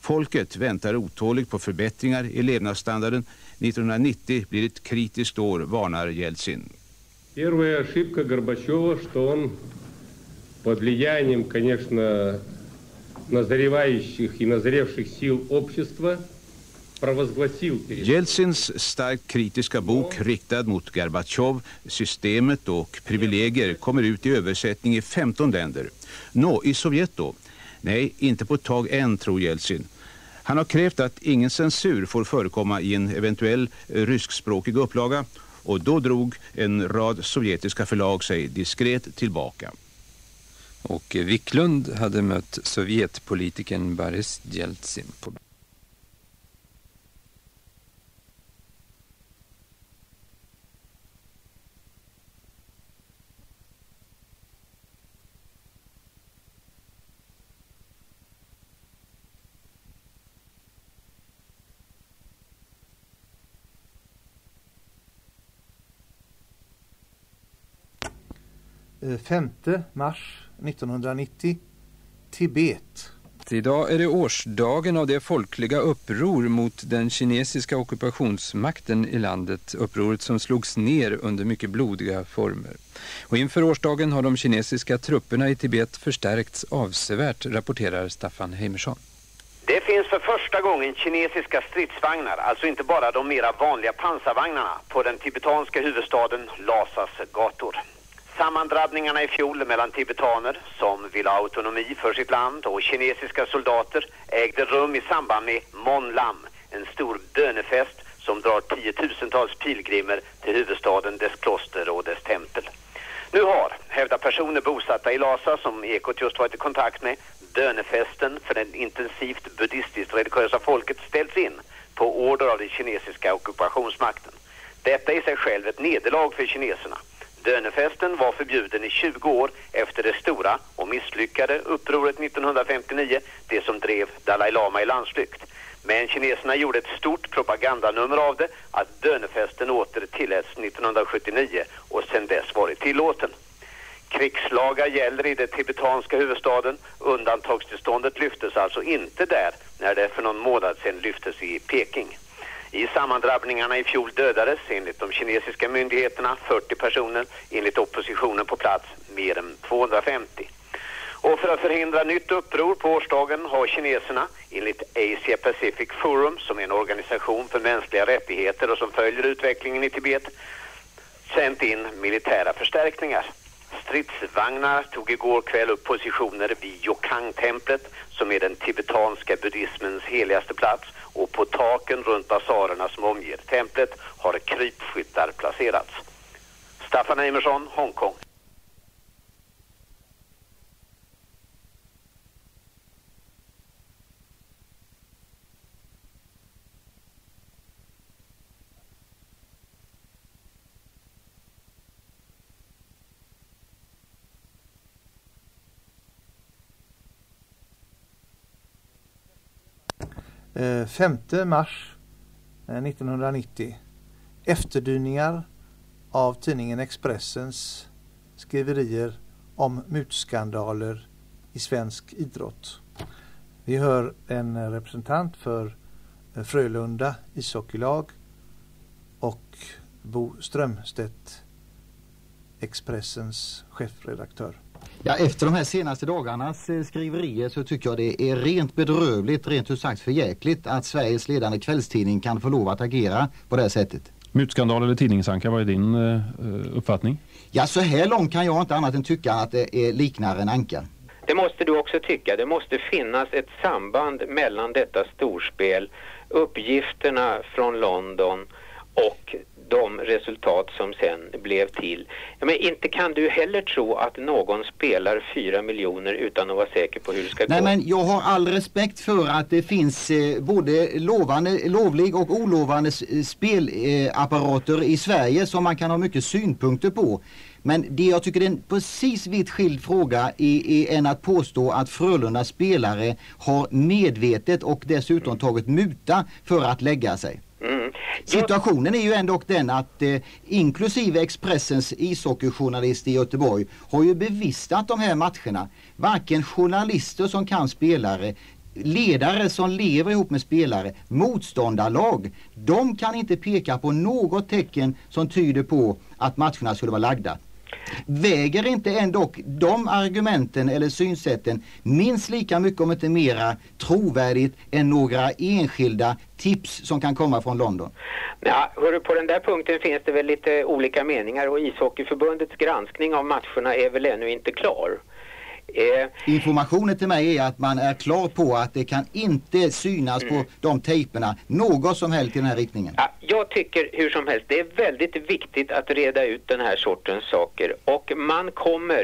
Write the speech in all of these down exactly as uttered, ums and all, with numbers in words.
Folket väntar otåligt på förbättringar i levnadsstandarden. nittonhundranittio blir ett kritiskt år, varnar Jeltsin. Первая ошибка Горбачева, что он под влиянием, конечно, назревающих и назревших сил общества провозгласил. Jeltsins starkt kritiska bok riktad mot Gorbatjov, systemet och privilegier kommer ut i översättning i femton länder. Nå, i Sovjet då? Nej, inte på ett tag än, tror Jeltsin. Han har krävt att ingen censur får förekomma i en eventuell ryskspråkig upplaga, och då drog en rad sovjetiska förlag sig diskret tillbaka. Och Wiklund hade mött sovjetpolitikern Boris Jeltsin på femte mars nittonhundranittio, Tibet. Idag är det årsdagen av det folkliga uppror mot den kinesiska ockupationsmakten i landet, upproret som slogs ner under mycket blodiga former. Och inför årsdagen har de kinesiska trupperna i Tibet förstärkts avsevärt, rapporterar Staffan Heimersson. Det finns för första gången kinesiska stridsvagnar, alltså inte bara de mera vanliga pansarvagnarna, på den tibetanska huvudstaden Lhasas gator. Sammandrabbningarna i fjol mellan tibetaner som vill ha autonomi för sitt land och kinesiska soldater ägde rum i samband med Monlam, en stor bönefest som drar tiotusentals pilgrimer till huvudstaden, dess kloster och dess tempel. Nu har, hävdar personer bosatta i Lhasa som Ekot just varit i kontakt med, bönefesten för den intensivt buddhistiskt religiösa folket ställts in på order av den kinesiska ockupationsmakten. Detta är i sig själv ett nederlag för kineserna. Bönefesten var förbjuden i tjugo år efter det stora och misslyckade upproret nittonhundrafemtionio, det som drev Dalai Lama i landsflykt. Men kineserna gjorde ett stort propagandanummer av det, att bönefesten åter tilläts nittonhundrasjuttionio och sedan dess varit tillåten. Krigslagar gäller i den tibetanska huvudstaden. Undantagstillståndet lyftes alltså inte där när det för någon månad sedan lyftes i Peking. I sammandrabbningarna i fjol dödades enligt de kinesiska myndigheterna fyrtio personer, enligt oppositionen på plats mer än tvåhundrafemtio. Och för att förhindra nytt uppror på årsdagen har kineserna enligt Asia Pacific Forum, som är en organisation för mänskliga rättigheter och som följer utvecklingen i Tibet, sänt in militära förstärkningar. Stridsvagnar tog igår kväll upp positioner vid Yokang-templet, som är den tibetanska buddhismens heligaste plats, och på taken runt basarerna som omger templet har krypskyttar placerats. Staffan Heimersson, Hongkong. femte mars nittonhundranittio. Efterdyningar av tidningen Expressens skriverier om mutskandaler i svensk idrott. Vi hör en representant för Frölunda ishockeylag och Bo Strömstedt, Expressens chefredaktör. Ja, efter de här senaste dagarnas skriverier så tycker jag det är rent bedrövligt, rent ut sagt förjäkligt att Sveriges ledande kvällstidning kan få lov att agera på det här sättet. Mutskandal eller tidningsanka, vad är din uh, uppfattning? Ja, så här långt kan jag inte annat än tycka att det är liknar en anka. Det måste du också tycka. Det måste finnas ett samband mellan detta storspel, uppgifterna från London och de resultat som sen blev till. Ja, men inte kan du heller tro att någon spelar fyra miljoner utan att vara säker på hur det ska Nej, gå. Men jag har all respekt för att det finns eh, både lovande, lovlig och olovande spelapparater eh, i Sverige som man kan ha mycket synpunkter på. Men det jag tycker är en precis vitt skild fråga är, är än att påstå att Frölunda spelare har medvetet och dessutom tagit muta för att lägga sig. Mm. Situationen är ju ändå den att eh, inklusive Expressens ishockeyjournalist i Göteborg har ju bevistat de här matcherna. Varken journalister som kan spelare ledare som lever ihop med spelare, motståndarlag, de kan inte peka på något tecken som tyder på att matcherna skulle vara lagda. Väger inte ändå de argumenten eller synsätten minst lika mycket, om inte mera trovärdigt än några enskilda tips som kan komma från London? Ja, hörru, på den där punkten finns det väl lite olika meningar, och ishockeyförbundets granskning av matcherna är väl ännu inte klar. Eh, Informationen till mig är att man är klar på att det kan inte synas mm. på de tejperna något som helst i den här riktningen. Ja, jag tycker hur som helst det är väldigt viktigt att reda ut den här sortens saker, och man kommer,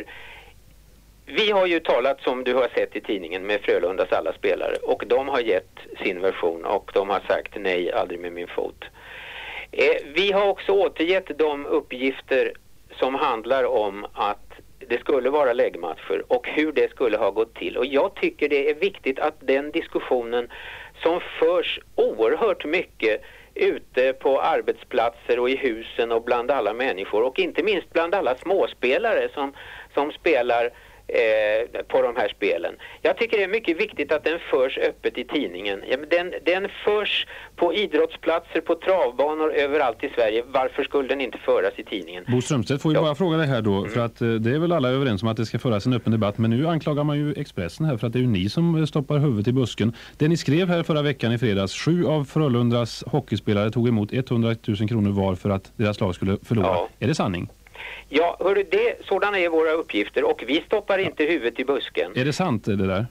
vi har ju talat, som du har sett i tidningen, med Frölundas alla spelare, och de har gett sin version och de har sagt nej, aldrig med min fot. Eh, vi har också återgett de uppgifter som handlar om att det skulle vara läggmatcher och hur det skulle ha gått till. Och jag tycker det är viktigt att den diskussionen som förs oerhört mycket ute på arbetsplatser och i husen och bland alla människor, och inte minst bland alla småspelare som, som spelar eh, på de här spelen. Jag tycker det är mycket viktigt att den förs öppet i tidningen. Ja, men den, den förs på idrottsplatser, på travbanor överallt i Sverige. Varför skulle den inte föras i tidningen? Bo Strömstedt, får ju ja. bara fråga dig här då, mm. för att eh, det är väl alla överens om att det ska föras en öppen debatt, men nu anklagar man ju Expressen här för att det är ju ni som stoppar huvudet i busken. Det ni skrev här förra veckan i fredags, sju av Frölundas hockeyspelare tog emot hundratusen kronor var för att deras lag skulle förlora. Ja. Är det sanning? Ja, hörru, det, sådana är våra uppgifter, och vi stoppar inte ja. huvudet i busken. Är det sant det där?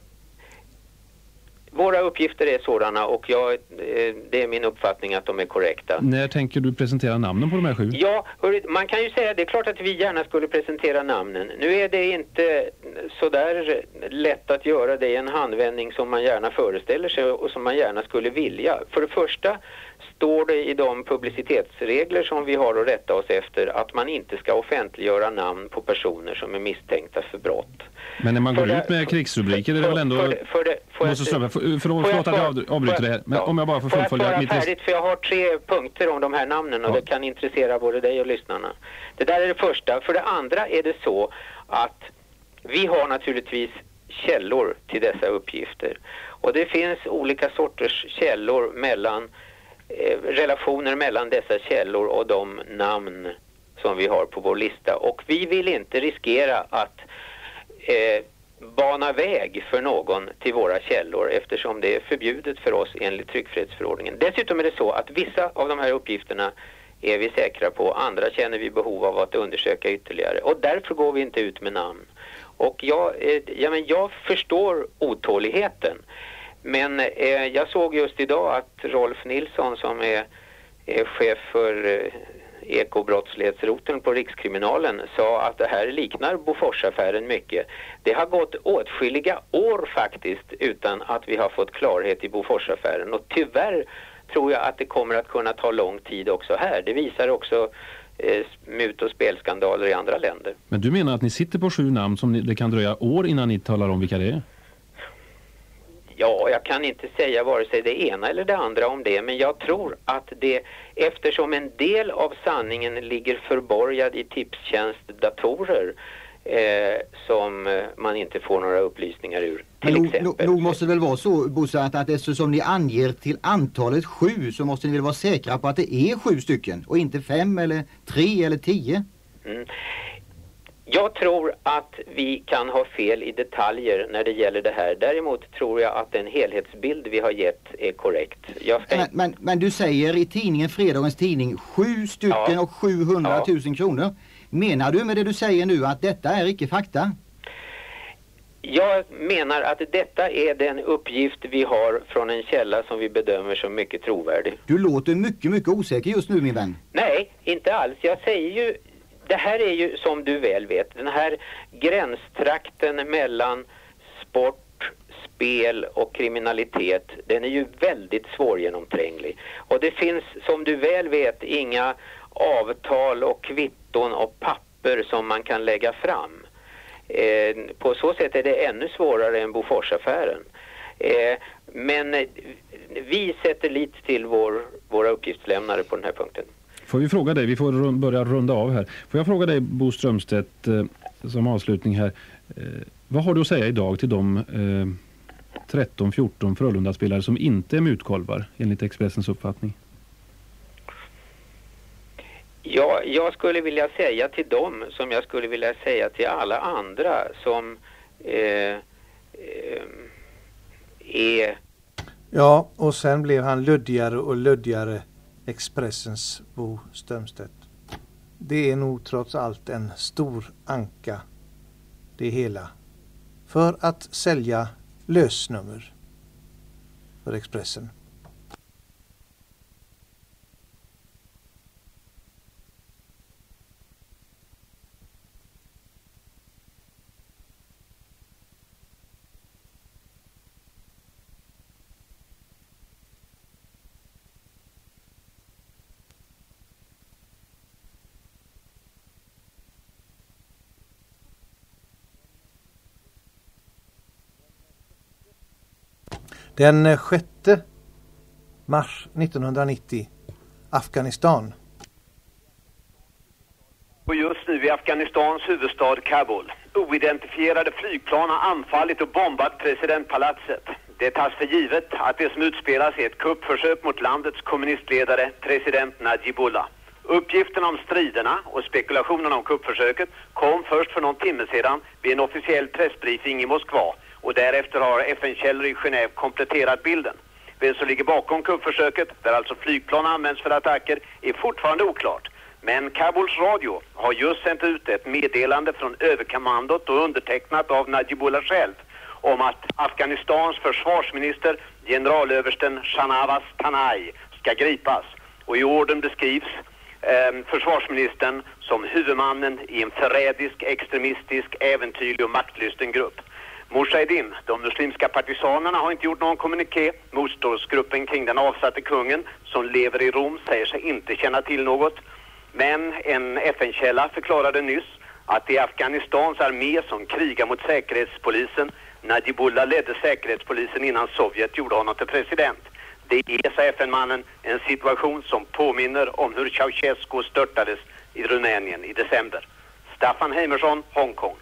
Våra uppgifter är sådana, och jag, det är min uppfattning att de är korrekta. När tänker du presentera namnen på de här sju? Ja, hörru, man kan ju säga, det är klart att vi gärna skulle presentera namnen. Nu är det inte så där lätt att göra det i en handvändning som man gärna föreställer sig och som man gärna skulle vilja. För det första står det i de publicitetsregler som vi har att rätta oss efter att man inte ska offentliggöra namn på personer som är misstänkta för brott. Men när man går för ut med det, krigsrubriker är det väl ändå... För det, för det, för måste strömma, för, för, förlåt för att jag avbryter det här. Men ja, om jag bara får fullfölja... Får jag färdigt, för jag har tre punkter om de här namnen, och ja. det kan intressera både dig och lyssnarna. Det där är det första. För det andra är det så att vi har naturligtvis källor till dessa uppgifter. Och det finns olika sorters källor mellan... Eh, relationer mellan dessa källor och de namn som vi har på vår lista, och vi vill inte riskera att eh, bana väg för någon till våra källor, eftersom det är förbjudet för oss enligt tryckfrihetsförordningen. Dessutom är det så att vissa av de här uppgifterna är vi säkra på, andra känner vi behov av att undersöka ytterligare, och därför går vi inte ut med namn. Och jag, eh, ja, men jag förstår otåligheten. Men eh, jag såg just idag att Rolf Nilsson, som är, är chef för eh, ekobrottslighetsroten på Rikskriminalen, sa att det här liknar Boforsaffären mycket. Det har gått åtskilliga år faktiskt utan att vi har fått klarhet i Boforsaffären, och tyvärr tror jag att det kommer att kunna ta lång tid också här. Det visar också eh, mut- och spelskandaler i andra länder. Men du menar att ni sitter på sju namn som ni, det kan dröja år innan ni talar om vilka det är? Ja, jag kan inte säga vare sig det ena eller det andra om det, men jag tror att det, eftersom en del av sanningen ligger förborgad i Tipstjänst datorer eh, som man inte får några upplysningar ur, till men exempel. Nog måste det väl vara så, Bosse, att, att eftersom ni anger till antalet sju, så måste ni väl vara säkra på att det är sju stycken och inte fem eller tre eller tio? Mm. Jag tror att vi kan ha fel i detaljer när det gäller det här. Däremot tror jag att den helhetsbild vi har gett är korrekt. Jag ska... men, men, men du säger i tidningen, fredagens tidning, sju stycken ja. och sjuhundratusen ja. kronor. Menar du med det du säger nu att detta är icke fakta? Jag menar att detta är den uppgift vi har från en källa som vi bedömer som mycket trovärdig. Du låter mycket, mycket osäker just nu, min vän. Nej, inte alls. Jag säger ju... Det här är ju, som du väl vet, den här gränstrakten mellan sport, spel och kriminalitet, den är ju väldigt svårgenomtränglig. Och det finns, som du väl vet, inga avtal och kvitton och papper som man kan lägga fram. Eh, på så sätt är det ännu svårare än Boforsaffären. Eh, men vi sätter lit till vår, våra uppgiftslämnare på den här punkten. Får vi fråga dig, vi får börja runda av här. Får jag fråga dig, Bo Strömstedt, eh, som avslutning här. Eh, vad har du att säga idag till de eh, tretton fjorton Frölunda-spelare som inte är mutkolvar enligt Expressens uppfattning? Ja, jag skulle vilja säga till dem som jag skulle vilja säga till alla andra som eh, eh, är... Ja, och sen blev han luddigare och luddigare, Expressens Bo Strömstedt. Det är nog trots allt en stor anka, det hela, för att sälja lösnummer för Expressen. Den sjätte mars nittonhundranittio, Afghanistan. Och just nu i Afghanistans huvudstad Kabul. Oidentifierade flygplan har anfallit och bombat presidentpalatset. Det tas för givet att det som utspelas är ett kuppförsök mot landets kommunistledare, president Najibullah. Uppgifterna om striderna och spekulationerna om kuppförsöket kom först för någon timme sedan vid en officiell pressbriefing i Moskva. Och därefter har F N-källor i Genève kompletterat bilden. Vem som ligger bakom kuppförsöket, där alltså flygplan används för attacker, är fortfarande oklart. Men Kabuls radio har just sänt ut ett meddelande från överkommandot och undertecknat av Najibullah själv om att Afghanistans försvarsminister, generalöversten Shahnawaz Tanai, ska gripas. Och i orden beskrivs eh, försvarsministern som huvudmannen i en förrädisk, extremistisk, äventyrlig och maktlysten grupp. Mujahedin, de muslimska partisanerna, har inte gjort någon kommuniké. Motståndsgruppen kring den avsatte kungen som lever i Rom säger sig inte känna till något. Men en F N-källa förklarade nyss att det är Afghanistans armé som krigar mot säkerhetspolisen. Najibullah ledde säkerhetspolisen innan Sovjet gjorde honom till president. Det är, sa F N-mannen, en situation som påminner om hur Ceausescu störtades i Rumänien i december. Staffan Heimersson, Hongkong.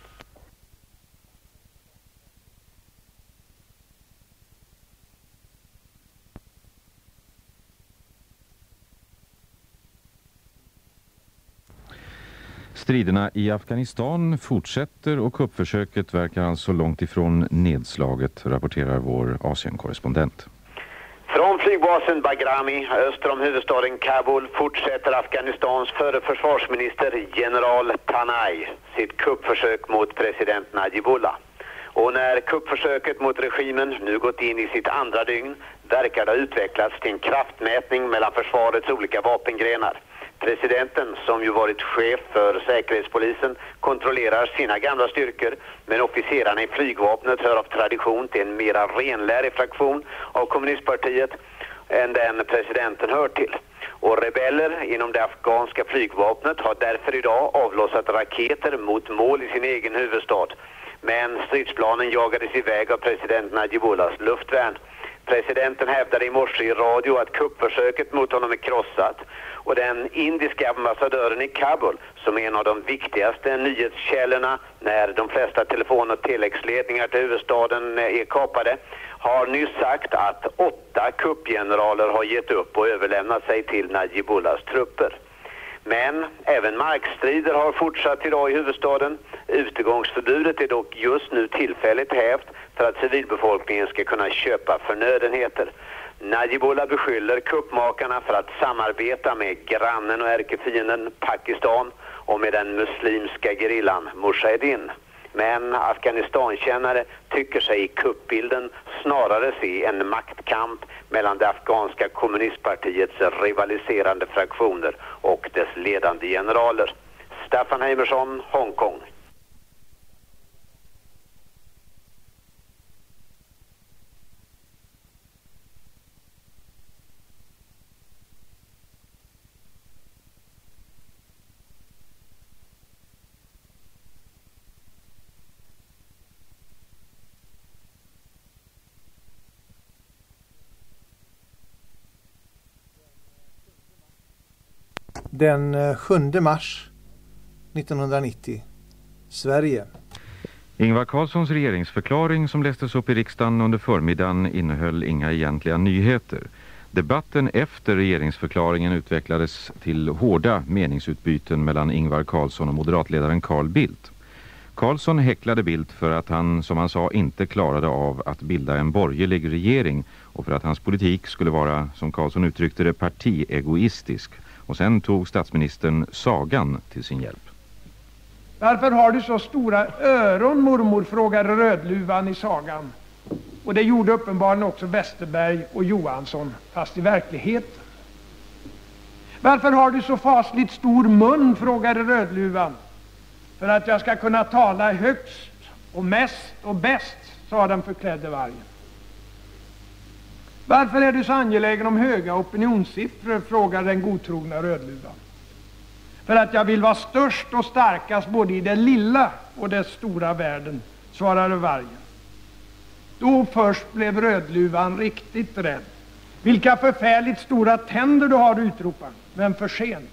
Striderna i Afghanistan fortsätter och kuppförsöket verkar alltså långt ifrån nedslaget, rapporterar vår Asien-korrespondent. Från flygbasen Bagrami öster om huvudstaden Kabul fortsätter Afghanistans förre försvarsminister general Tanai sitt kuppförsök mot president Najibullah. Och när kuppförsöket mot regimen nu gått in i sitt andra dygn verkar det ha utvecklats till en kraftmätning mellan försvarets olika vapengrenar. Presidenten, som ju varit chef för säkerhetspolisen, kontrollerar sina gamla styrkor, men officerarna i flygvapnet hör av tradition till en mera renlärig fraktion av kommunistpartiet än den presidenten hör till. Och rebeller inom det afghanska flygvapnet har därför idag avlossat raketer mot mål i sin egen huvudstad. Men stridsplanen jagades iväg av president Najibullahs luftvärn. Presidenten hävdade i morse i radio att kuppförsöket mot honom är krossat, och den indiska ambassadören i Kabul, som är en av de viktigaste nyhetskällorna när de flesta telefon- och telexledningar till huvudstaden är kapade, har nyss sagt att åtta kuppgeneraler har gett upp och överlämnat sig till Najibullahs trupper. Men även markstrider har fortsatt idag i huvudstaden. Utegångsförbudet är dock just nu tillfälligt hävt för att civilbefolkningen ska kunna köpa förnödenheter. Najibullah beskyller kuppmakarna för att samarbeta med grannen och ärkefienden Pakistan och med den muslimska gerillan Mujahedin. Men Afghanistankännare tycker sig i kuppbilden snarare se en maktkamp mellan det afghanska kommunistpartiets rivaliserande fraktioner och dess ledande generaler. Staffan Heimersson, Hongkong. Den sjunde mars nittonhundranittio, Sverige. Ingvar Carlssons regeringsförklaring som lästes upp i riksdagen under förmiddagen innehöll inga egentliga nyheter. Debatten efter regeringsförklaringen utvecklades till hårda meningsutbyten mellan Ingvar Carlsson och moderatledaren Carl Bildt. Carlsson häcklade Bildt för att han, som han sa, inte klarade av att bilda en borgerlig regering och för att hans politik skulle vara, som Carlsson uttryckte det, partiegoistisk. Och sen tog statsministern sagan till sin hjälp. Varför har du så stora öron, mormor, frågade Rödluvan i sagan. Och det gjorde uppenbarligen också Westerberg och Johansson, fast i verkligheten. Varför har du så fasligt stor mun, frågade Rödluvan. För att jag ska kunna tala högst och mest och bäst, sa den förklädde vargen. Varför är du så angelägen om höga opinionssiffror, frågade den godtrogna Rödluvan. För att jag vill vara störst och starkast både i det lilla och det stora världen, svarade vargen. Då först blev Rödluvan riktigt rädd. Vilka förfärligt stora tänder du har, utropade, men för sent.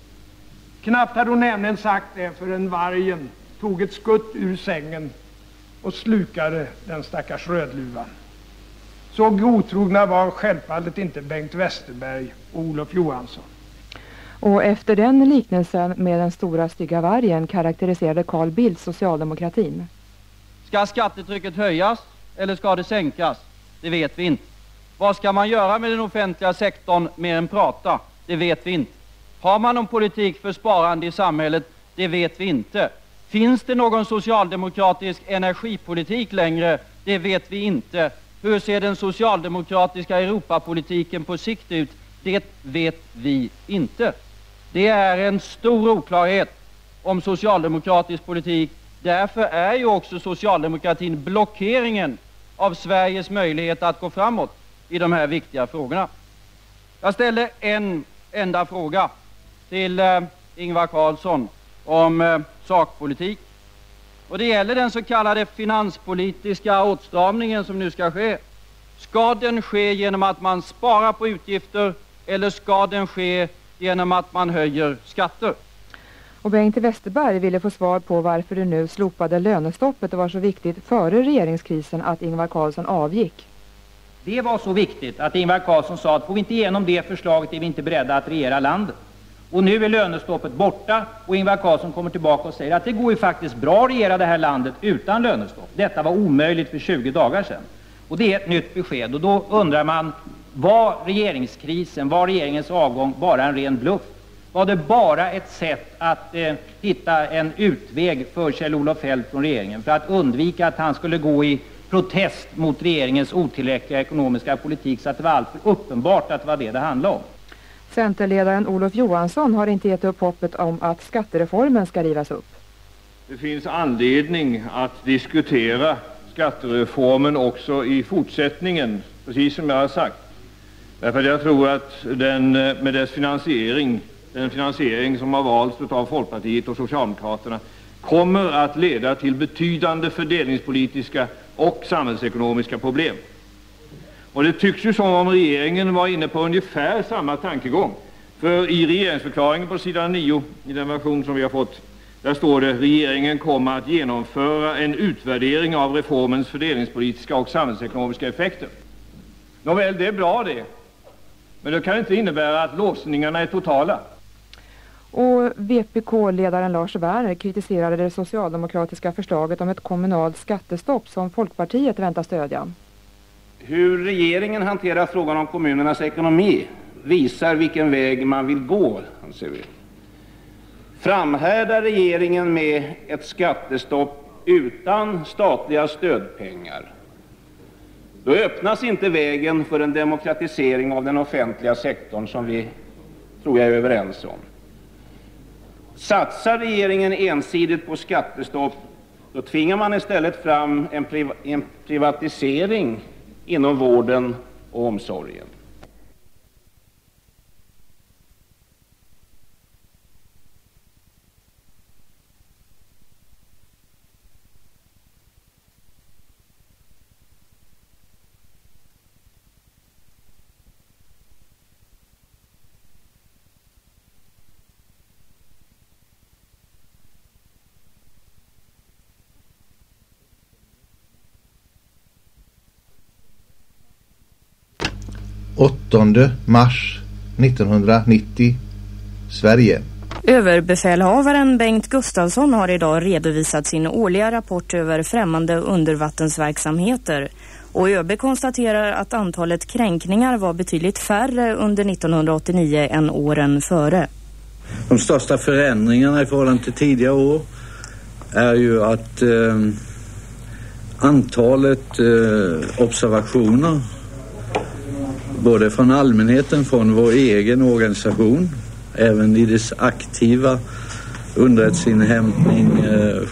Knappt hade hon nämligen sagt det förrän vargen tog ett skutt ur sängen och slukade den stackars Rödluvan. Så godtrogna var självfallet inte Bengt Westerberg och Olof Johansson. Och efter den liknelsen med den stora stygga vargen karaktäriserade Carl Bildt socialdemokratin. Ska skattetrycket höjas eller ska det sänkas? Det vet vi inte. Vad ska man göra med den offentliga sektorn mer än prata? Det vet vi inte. Har man någon politik för sparande i samhället? Det vet vi inte. Finns det någon socialdemokratisk energipolitik längre? Det vet vi inte. Hur ser den socialdemokratiska Europapolitiken på sikt ut? Det vet vi inte. Det är en stor oklarhet om socialdemokratisk politik. Därför är ju också socialdemokratin blockeringen av Sveriges möjlighet att gå framåt i de här viktiga frågorna. Jag ställde en enda fråga till eh, Ingvar Carlsson om eh, sakpolitik. Och det gäller den så kallade finanspolitiska åtstramningen som nu ska ske. Ska den ske genom att man sparar på utgifter eller ska den ske genom att man höjer skatter? Och Bengt Westerberg ville få svar på varför det nu slopade lönestoppet var så viktigt före regeringskrisen att Ingvar Carlsson avgick. Det var så viktigt att Ingvar Carlsson sa att får vi inte igenom det förslaget är vi inte beredda att regera landet. Och nu är lönestoppet borta och Ingvar Carlsson kommer tillbaka och säger att det går ju faktiskt bra att regera det här landet utan lönestopp. Detta var omöjligt för tjugo dagar sedan. Och det är ett nytt besked och då undrar man, var regeringskrisen, var regeringens avgång bara en ren bluff? Var det bara ett sätt att eh, hitta en utväg för Kjell-Olof Feldt från regeringen för att undvika att han skulle gå i protest mot regeringens otillräckliga ekonomiska politik så att det var alltför uppenbart att det var det det handlade om? Centerledaren Olof Johansson har inte gett upp hoppet om att skattereformen ska rivas upp. Det finns anledning att diskutera skattereformen också i fortsättningen, precis som jag har sagt. Därför att jag tror att den med dess finansiering, den finansiering som har valts av Folkpartiet och Socialdemokraterna, kommer att leda till betydande fördelningspolitiska och samhällsekonomiska problem. Och det tycks ju som om regeringen var inne på ungefär samma tankegång. För i regeringsförklaringen på sidan nio, i den version som vi har fått, där står det: regeringen kommer att genomföra en utvärdering av reformens fördelningspolitiska och samhällsekonomiska effekter. Nåväl, det är bra det. Men det kan inte innebära att låsningarna är totala. Och V P K-ledaren Lars Werner kritiserade det socialdemokratiska förslaget om ett kommunalt skattestopp som Folkpartiet väntar stödja. Hur regeringen hanterar frågan om kommunernas ekonomi visar vilken väg man vill gå, anser vi. Framhärdar regeringen med ett skattestopp utan statliga stödpengar, då öppnas inte vägen för en demokratisering av den offentliga sektorn som vi tror jag är överens om. Satsar regeringen ensidigt på skattestopp, då tvingar man istället fram en, priva- en privatisering inom vården och omsorgen. åttonde mars nittonhundranittio, Sverige. Överbefälhavaren Bengt Gustafsson har idag redovisat sin årliga rapport över främmande undervattensverksamheter. Och ÖB konstaterar att antalet kränkningar var betydligt färre under nittonhundraåttionio än åren före. De största förändringarna i förhållande till tidigare år är ju att eh, antalet eh, observationer både från allmänheten, från vår egen organisation, även i dess aktiva underrättelseinhämtning, eh,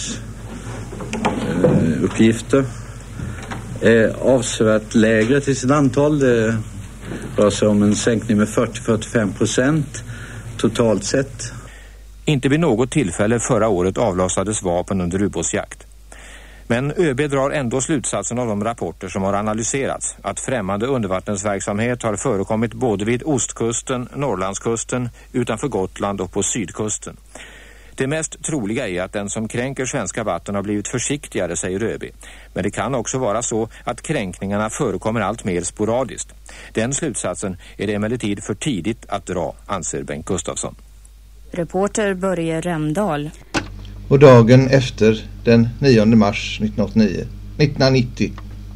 skyddsuppgifter eh, är avsevärt lägre till sitt antal. Det rör sig om en sänkning med fyrtio till fyrtiofem procent totalt sett. Inte vid något tillfälle förra året avlossades vapen under ubåtsjakt. Men ÖB drar ändå slutsatsen av de rapporter som har analyserats att främmande undervattensverksamhet har förekommit både vid ostkusten, Norrlandskusten, utanför Gotland och på sydkusten. Det mest troliga är att den som kränker svenska vatten har blivit försiktigare, säger ÖB. Men det kan också vara så att kränkningarna förekommer allt mer sporadiskt. Den slutsatsen är det emellertid för tidigt att dra, anser Bengt Gustafsson. Reporter Börje Remdahl. Och dagen efter den nionde mars nittonhundranittio.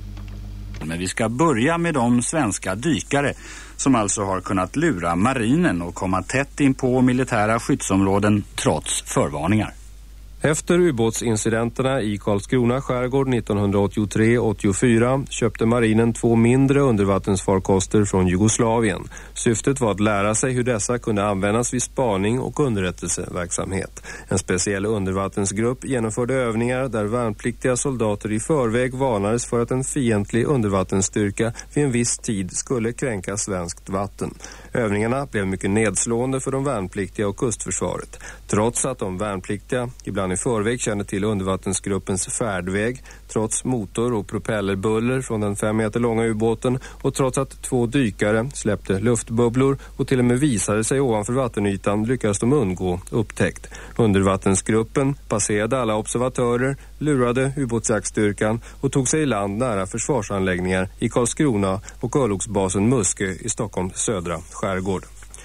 Men vi ska börja med de svenska dykare som alltså har kunnat lura marinen och komma tätt in på militära skyddsområden trots förvarningar. Efter ubåtsincidenterna i Karlskrona skärgård nittonhundraåttiotre åttiofyra köpte marinen två mindre undervattensfarkoster från Jugoslavien. Syftet var att lära sig hur dessa kunde användas vid spaning och underrättelseverksamhet. En speciell undervattensgrupp genomförde övningar där värnpliktiga soldater i förväg varnades för att en fientlig undervattensstyrka vid en viss tid skulle kränka svenskt vatten. Övningarna blev mycket nedslående för de värnpliktiga och kustförsvaret. Trots att de värnpliktiga ibland i förväg kände till undervattensgruppens färdväg, trots motor- och propellerbuller från den fem meter långa ubåten och trots att två dykare släppte luftbubblor och till och med visade sig ovanför vattenytan lyckades de undgå upptäckt. Undervattensgruppen passerade alla observatörer, lurade ubåtsjaktstyrkan och tog sig i land nära försvarsanläggningar i Karlskrona och örlogsbasen Muskö i Stockholms södra skärgård.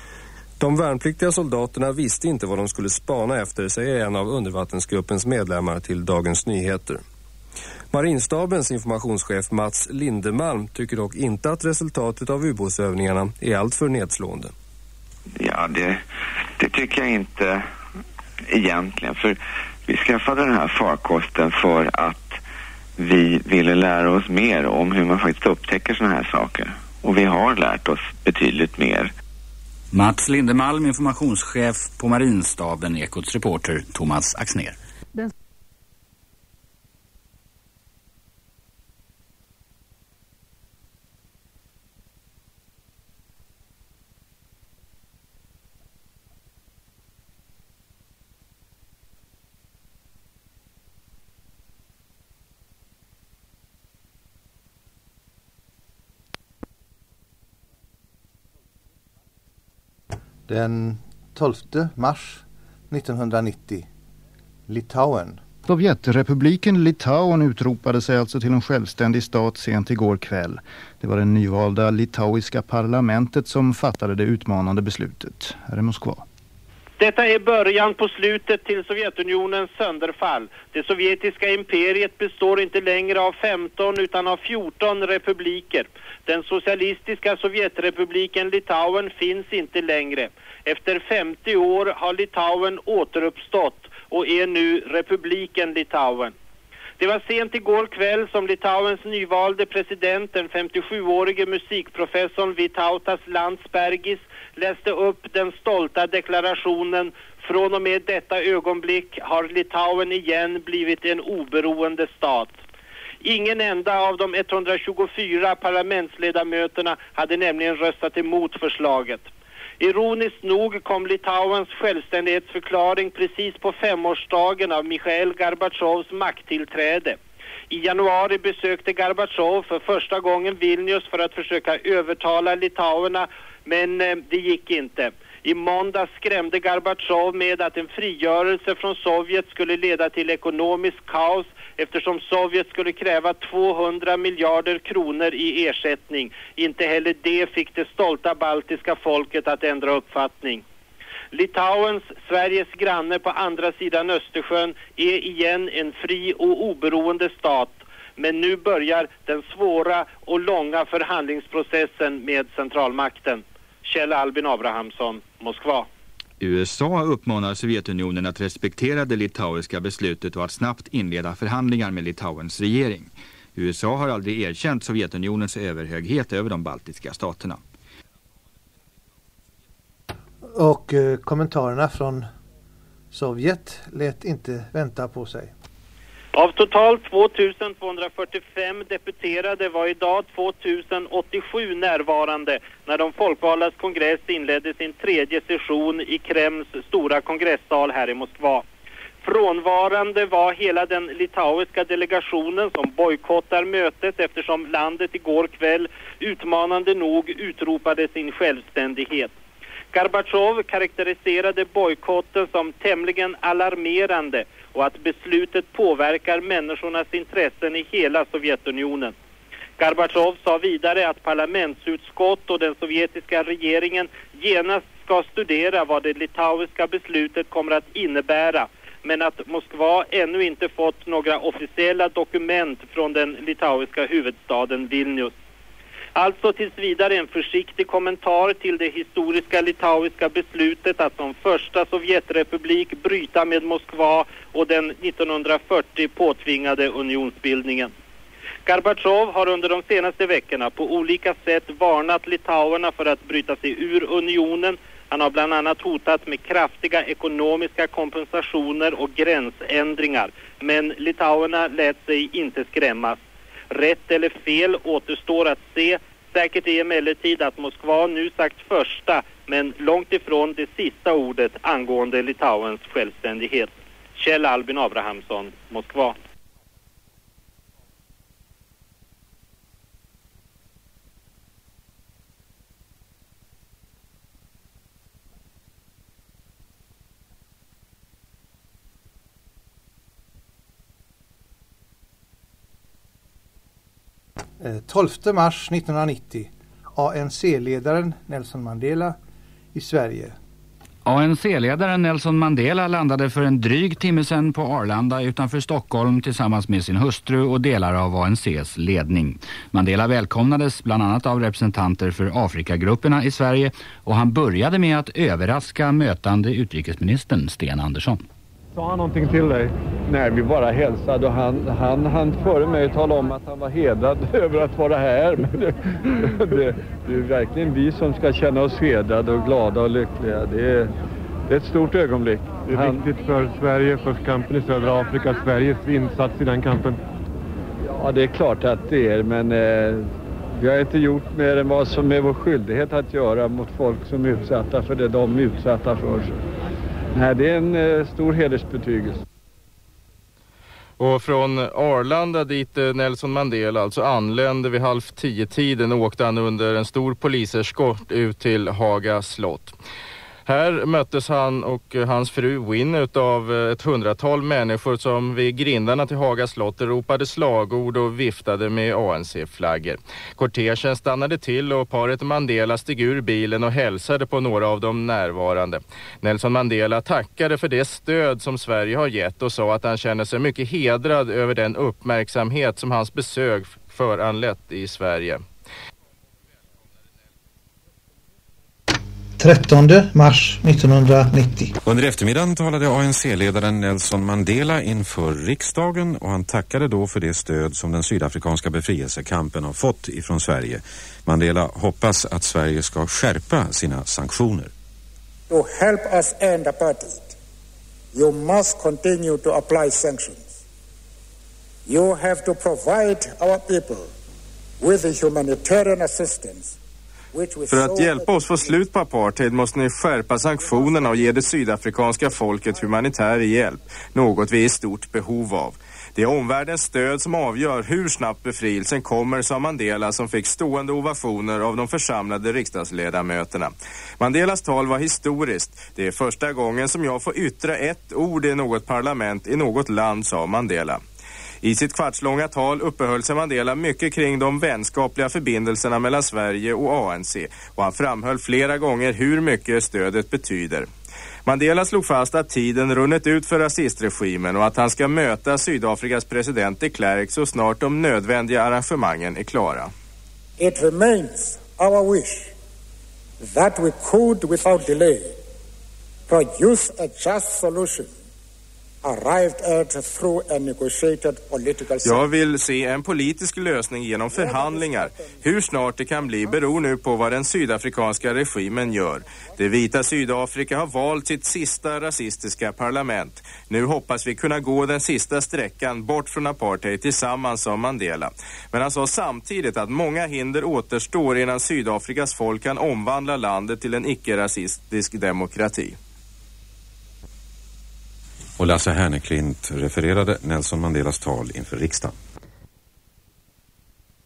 De värnpliktiga soldaterna visste inte vad de skulle spana efter, säger en av undervattensgruppens medlemmar till Dagens Nyheter. Marinstabens informationschef Mats Lindemalm tycker dock inte att resultatet av ubåtsövningarna är alltför nedslående. Ja, det, det tycker jag inte egentligen. För vi skaffade den här farkosten för att vi ville lära oss mer om hur man faktiskt upptäcker såna här saker. Och vi har lärt oss betydligt mer. Mats Lindemalm, informationschef på Marinstaben, Ekots reporter Thomas Axner. Den... Den tolfte mars nittonhundranittio, Litauen. Sovjetrepubliken Litauen utropade sig alltså till en självständig stat sent igår kväll. Det var det nyvalda litauiska parlamentet som fattade det utmanande beslutet. Här är Moskva. Detta är början på slutet till Sovjetunionens sönderfall. Det sovjetiska imperiet består inte längre av femton utan av fjorton republiker. Den socialistiska Sovjetrepubliken Litauen finns inte längre. Efter femtio år har Litauen återuppstått och är nu republiken Litauen. Det var sent igår kväll som Litauens nyvalde president, den femtiosjuårige musikprofessorn Vytautas Landsbergis, läste upp den stolta deklarationen: från och med detta ögonblick har Litauen igen blivit en oberoende stat. Ingen enda av de etthundratjugofyra parlamentsledamöterna hade nämligen röstat emot förslaget. Ironiskt nog kom Litauens självständighetsförklaring precis på femårsdagen av Mikhail Gorbatjovs makttillträde. I januari besökte Gorbatjov för första gången Vilnius för att försöka övertala litauerna, men eh, det gick inte. I måndag skrämde Gorbatjov med att en frigörelse från Sovjet skulle leda till ekonomisk kaos, eftersom Sovjet skulle kräva tvåhundra miljarder kronor i ersättning. Inte heller det fick det stolta baltiska folket att ändra uppfattning. Litauens, Sveriges granne på andra sidan Östersjön, är igen en fri och oberoende stat. Men nu börjar den svåra och långa förhandlingsprocessen med centralmakten. Kjell Albin Abrahamsson, Moskva. U S A uppmanar Sovjetunionen att respektera det litauiska beslutet och att snabbt inleda förhandlingar med Litauens regering. U S A har aldrig erkänt Sovjetunionens överhöghet över de baltiska staterna. Och eh, kommentarerna från Sovjet lät inte vänta på sig. Av totalt tvåtusen tvåhundrafyrtiofem deputerade var idag tvåtusen åttiosju närvarande när de folkvaldas kongress inledde sin tredje session i Kremls stora kongressal här i Moskva. Frånvarande var hela den litauiska delegationen som bojkottar mötet eftersom landet igår kväll utmanande nog utropade sin självständighet. Gorbatjov karaktäriserade bojkotten som tämligen alarmerande och att beslutet påverkar människornas intressen i hela Sovjetunionen. Gorbatjov sa vidare att parlamentsutskott och den sovjetiska regeringen genast ska studera vad det litauiska beslutet kommer att innebära, men att Moskva ännu inte fått några officiella dokument från den litauiska huvudstaden Vilnius. Alltså tills vidare en försiktig kommentar till det historiska litauiska beslutet att som första Sovjetrepublik bryta med Moskva och den nittonhundrafyrtio påtvingade unionsbildningen. Gorbatjov har under de senaste veckorna på olika sätt varnat litauerna för att bryta sig ur unionen. Han har bland annat hotat med kraftiga ekonomiska kompensationer och gränsändringar, men litauerna lät sig inte skrämmas. Rätt eller fel återstår att se. Säkert är emellertid att Moskva nu sagt första, men långt ifrån det sista ordet angående Litauens självständighet. Kjell Albin Abrahamsson, Moskva. tolfte mars nittonhundranittio. A N C-ledaren Nelson Mandela i Sverige. A N C-ledaren Nelson Mandela landade för en dryg timme sedan på Arlanda utanför Stockholm tillsammans med sin hustru och delar av A N C:s ledning. Mandela välkomnades bland annat av representanter för Afrikagrupperna i Sverige och han började med att överraska mötande utrikesministern Sten Andersson. Sa han någonting till dig? Nej, vi bara hälsade och han, han, han före mig talade om att han var hedrad över att vara här. Men det, det, det är verkligen vi som ska känna oss hedrade och glada och lyckliga. Det är, det är ett stort ögonblick. Det är han, viktigt för Sverige, för kampen i södra Afrika, Sveriges insats i den kampen. Ja, det är klart att det är, men eh, vi har inte gjort mer än vad som är vår skyldighet att göra mot folk som är utsatta för det de är utsatta för. Nej, det är en eh, stor hedersbetygelse. Och från Arlanda dit Nelson Mandela alltså anlände vid halv tio tiden åkte han under en stor poliseskort ut till Haga slott. Här möttes han och hans fru Win utav ett hundratal människor som vid grindarna till Haga slott ropade slagord och viftade med A N C-flaggor. Kortegen stannade till och paret Mandela steg ur bilen och hälsade på några av de närvarande. Nelson Mandela tackade för det stöd som Sverige har gett och sa att han känner sig mycket hedrad över den uppmärksamhet som hans besök föranlett i Sverige. trettonde mars nittonhundranittio. Under eftermiddagen talade A N C-ledaren Nelson Mandela inför riksdagen och han tackade då för det stöd som den sydafrikanska befrielsekampen har fått ifrån Sverige. Mandela hoppas att Sverige ska skärpa sina sanktioner. To help us end apartheid, you must continue to apply sanctions. You have to provide our people with the humanitarian assistance. För att hjälpa oss få slut på apartheid måste ni skärpa sanktionerna och ge det sydafrikanska folket humanitär hjälp, något vi är i stort behov av. Det är omvärldens stöd som avgör hur snabbt befrielsen kommer, sa Mandela som fick stående ovationer av de församlade riksdagsledamöterna. Mandelas tal var historiskt. Det är första gången som jag får yttra ett ord i något parlament i något land, sa Mandela. I sitt kvartslånga tal uppehöll sig Mandela mycket kring de vänskapliga förbindelserna mellan Sverige och A N C och han framhöll flera gånger hur mycket stödet betyder. Mandela slog fast att tiden runnit ut för rasistregimen och att han ska möta Sydafrikas president de Klerk så snart de nödvändiga arrangemangen är klara. It remains our wish that we could without delay produce a just solution arrived at through a negotiated political solution. Jag vill se en politisk lösning genom förhandlingar. Hur snart det kan bli beror nu på vad den sydafrikanska regimen gör. Det vita Sydafrika har valt sitt sista rasistiska parlament. Nu hoppas vi kunna gå den sista sträckan bort från apartheid tillsammans som Mandela. Men han sa samtidigt att många hinder återstår innan Sydafrikas folk kan omvandla landet till en icke-rasistisk demokrati. Och Lasse Herneklint refererade Nelson Mandelas tal inför riksdagen.